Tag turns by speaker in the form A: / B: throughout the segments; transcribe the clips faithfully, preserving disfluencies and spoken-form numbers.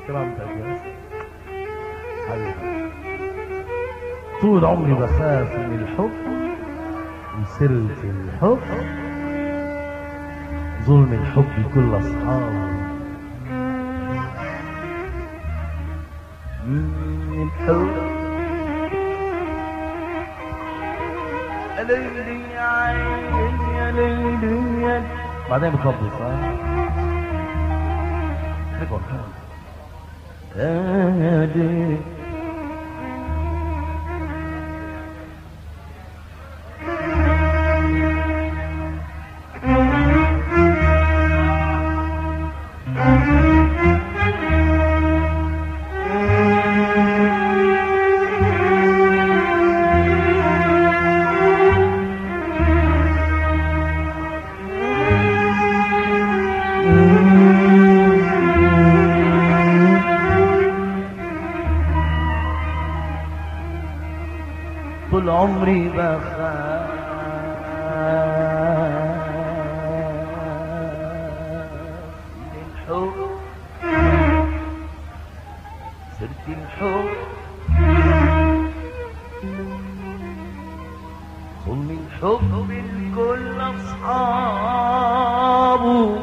A: كرامتك يا حبيبي. طول عمري بخاف من الحب وسرت الحب ظلم الحب كل اصحابه. من الحب يا ليلي يا عيني يا ليلي يا بعدين بتفضل صح؟ يا ليلي طول عمري بخاف من الحب سرت الحب ظلم الحب الكل اصحابه.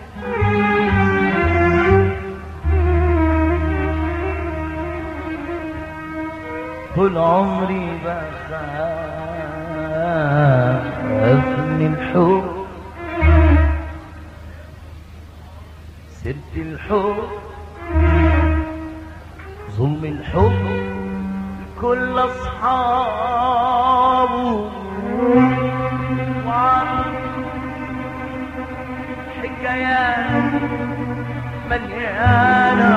A: طول عمري بخاف من الحب سرت الحب ظلم الحب كل اصحابه. وعن حكايات مليانه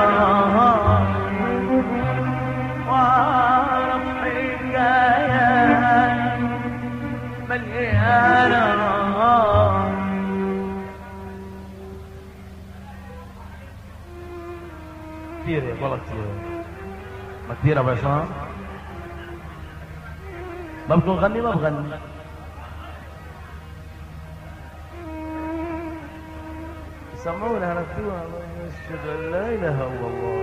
A: كثير والله كثير ما كثير ابو عصام ما بدكم نغني ما بغني سمعونا هنكتبوها اشهد ان لا اله الا الله.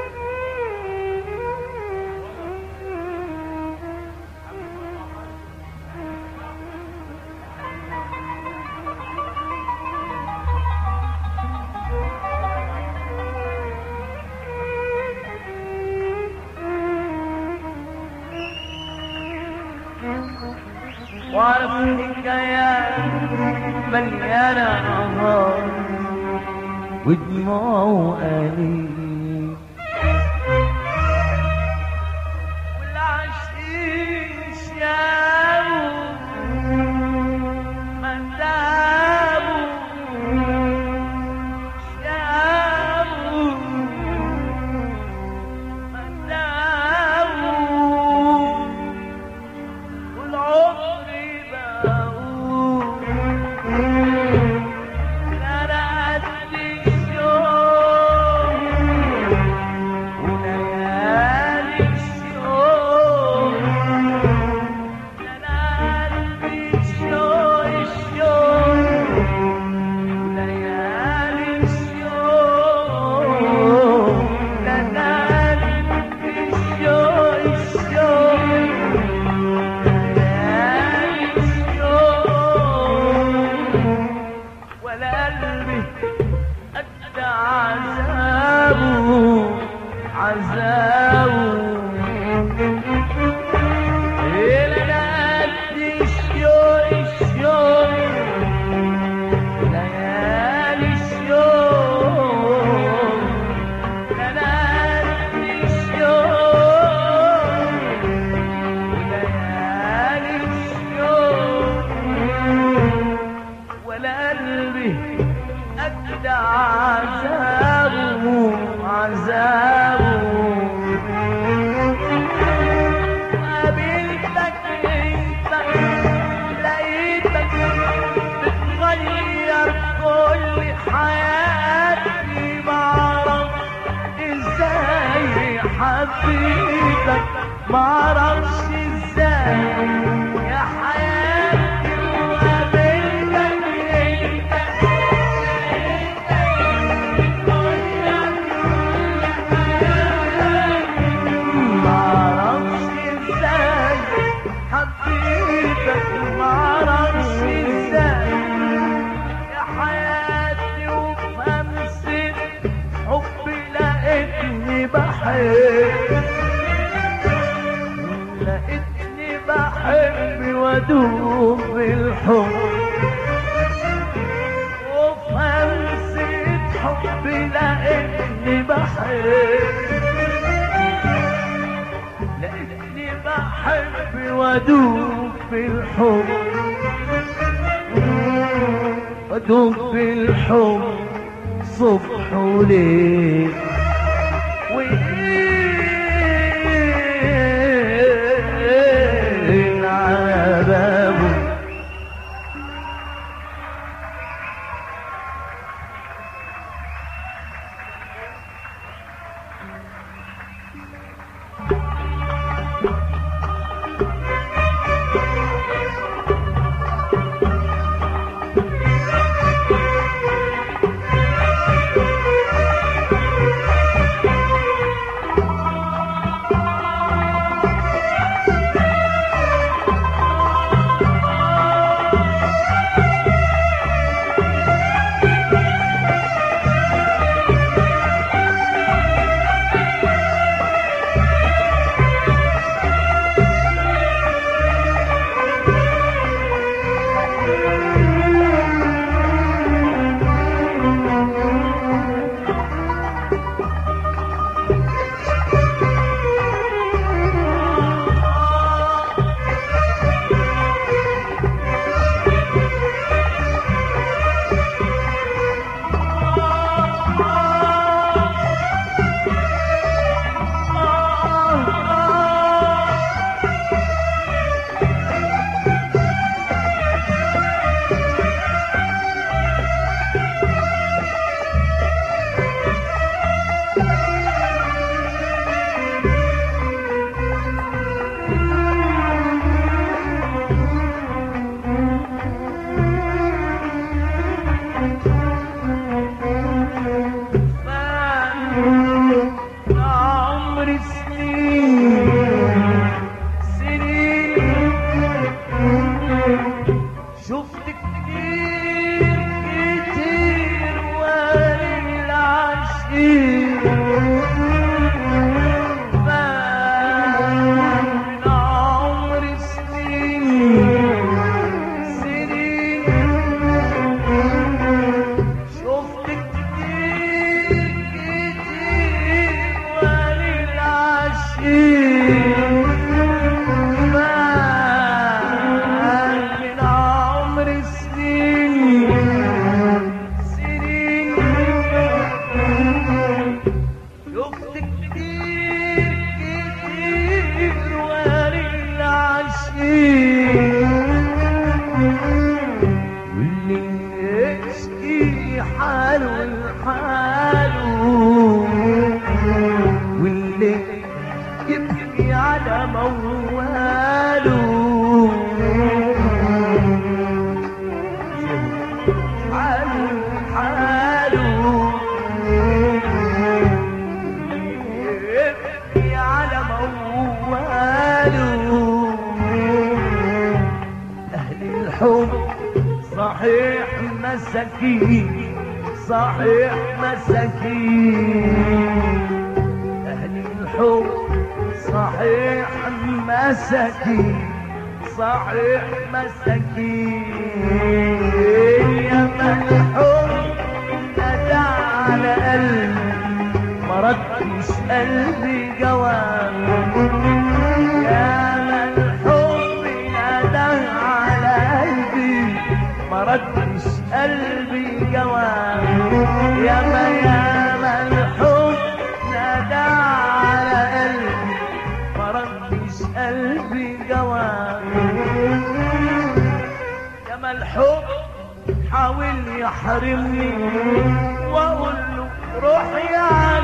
A: وعرف حكايات مليانة نهار ودموع وأنين والعاشقين شافوا ما تابوا شافوا ما تابوا والعمر حبيتك معرفش ازاي يا حياتي وقابلتك انت بحب لقيتني بحب وادوب بالحب وفي همسة حب لقيتني بحب لقيتني بحب وادوب بالحب وادوب بالحب صبح وليل وإيه على بابه صحيح مساكين صحيح مساكين أهل الحب صحيح مساكين صحيح مساكين يا من الحب ندى على قلبي ما ردش قلبي جواب يا من الحب ندى على قلبي ما ردش قلبي جواب يا ما يا ما الحب نادى على قلبي ما ردش قلبي جواب يا ما الحب حاول يحرمني واقول له روح يا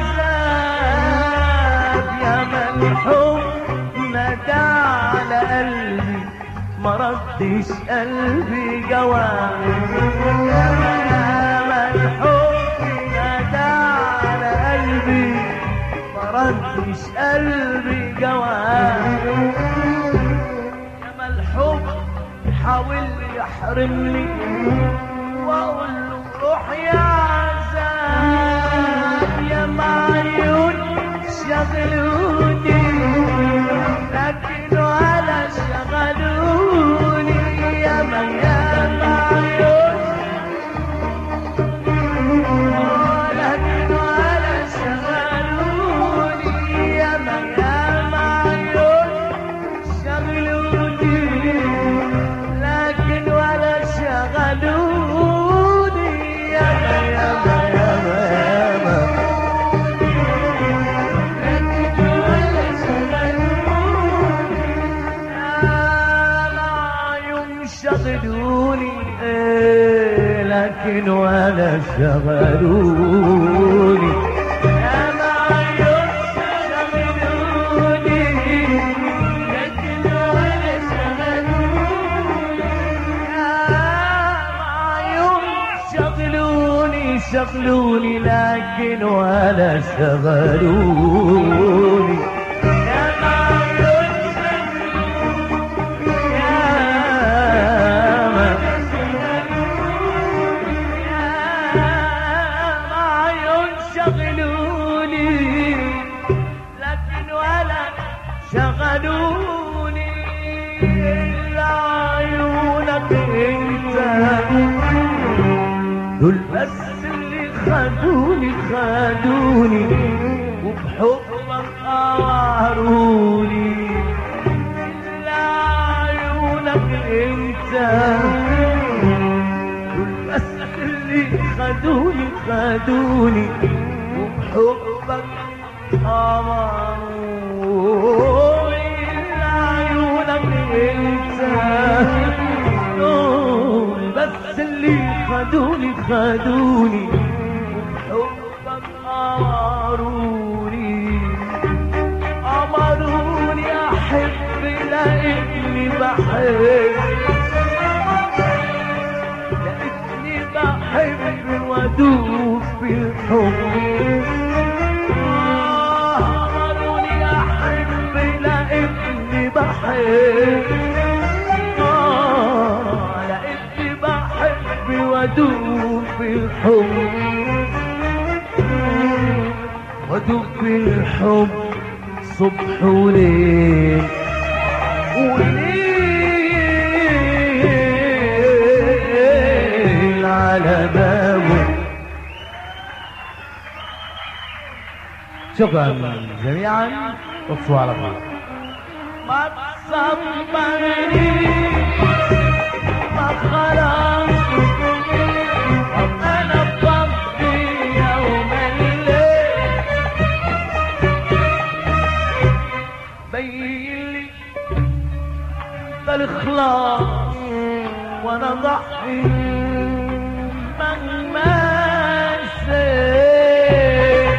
A: عذاب يا ما الحب نادى على قلبي ما ردش قلبي جواب يا ما الحب نادى على قلبي ما ردش قلبي جواب يا ما الحب حاول يحرمني واقول له روح يا عذاب يا ما عيون شغل لكن ولا شغلوني يا معيون شغلوني لكن ولا شغلوني يا معيون شغلوني شغلوني لكن ولا شغلوني شغلوني إلا عيونك انت دول بس اللي خدوني خدوني وبحبك قهروني إلا عيونك انت دول بس اللي خدوني خدوني وبحبك قهروني بس اللي خدوني خدوني وبحبك أمروني أمروني أحب لقيتني بحب لقيتني بحب وأدوب في الحب أمروني أحب لقيتني بحب وادوب في الحب وادوب في الحب صبح وليل وليل على بابه. شكرا جميعا وقفوا على بعض. ما تصبرني ما خلاص أنا بطفي يوم الليل بينلي الإخلاص وأنا ضحي مهما سيت.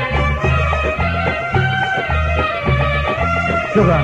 A: شكرا.